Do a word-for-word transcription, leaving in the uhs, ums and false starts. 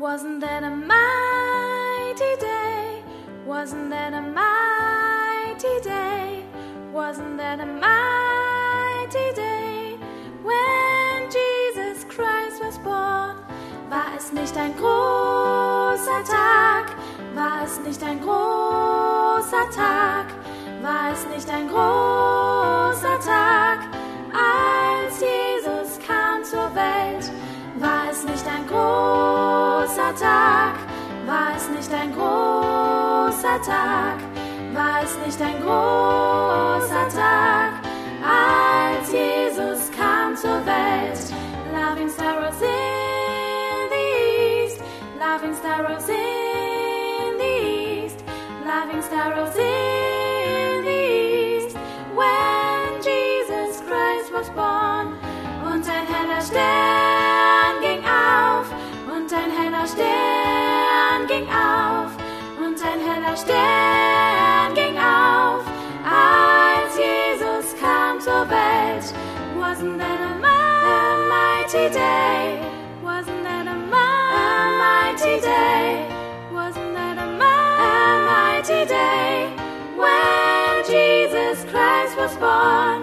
Wasn't that a mighty day? Wasn't that a mighty day? Wasn't that a mighty day? When Jesus Christ was born. War es nicht ein großer Tag? War es nicht ein großer Tag? War es nicht ein großer Tag, als Jesus kam zur Welt? War es nicht ein großer Tag? War es nicht ein großer Tag? War es nicht ein großer Tag, als Jesus kam zur Welt? Loving star rose in the east, loving star rose in the east, loving star rose in the east, when Jesus Christ was born. Und ein heller Stern ging auf, und ein heller Stern ging auf, und ein heller Stern ging auf, als Jesus kam zur Welt. Wasn't that a mighty day? Wasn't that a mighty day? Wasn't that a mighty day? When Jesus Christ was born.